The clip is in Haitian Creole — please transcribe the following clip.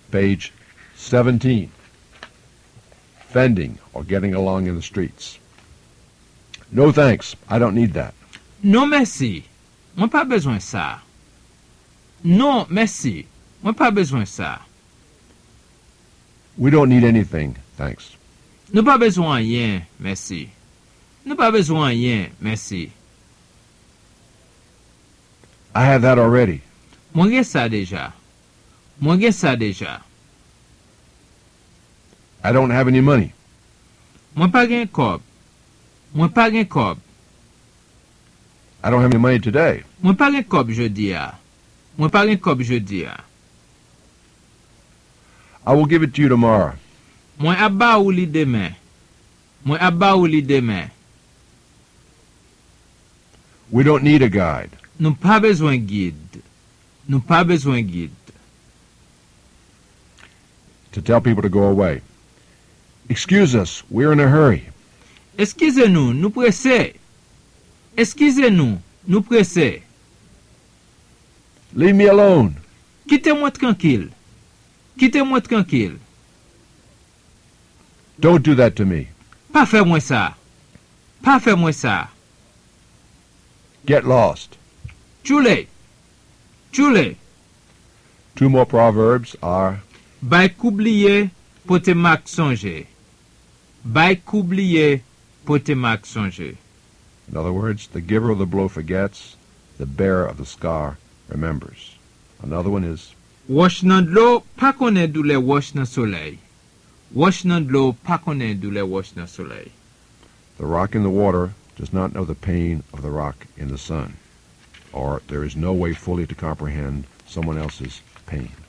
Page 17. Fending or getting along in the streets. No thanks. I don't need that. Non merci. Mwen pa bezwen sa. Non merci. Mwen pa bezwen sa. We don't need anything, thanks. Nou pa bezwen yen, merci. Nou pa bezwen yen, merci. I have that already. Mwen gen sa deja. Mwen gen sa deja. I don't have any money. Mwen pa gen kob. Mwen pa gen kob. I don't have any money today. Mwen pa gen kob jodi a. Mwen pa gen kob jodi a. I will give it to you tomorrow. Mwen aba ou li demen. Mwen aba ou li demen. We don't need a guide. Nou pa bezwen guide. Nou pa bezwen guide. To tell people to go away. Excuse us, we're in a hurry. Eskize nou, nou presse. Eskize nou, nou presse. Leave me alone. Kite mwen tranquille. Kite mwen tranquille. Don't do that to me. Pa fè mwen sa. Pa fè mwen sa. Get lost. Choule. Choule. Two more proverbs are Bay koubliye pote mak sonje. Bay koubliye pote mak sonje. in other words, the giver of the blow forgets, the bearer of the scar remembers. Another one is Wosh nan dlo pa konen dou le wosh nan soleil. Wosh nan dlo pa konen dou le wosh nan soleil. the rock in the water does not know the pain of the rock in the sun, or there is no way fully to comprehend someone else's pain.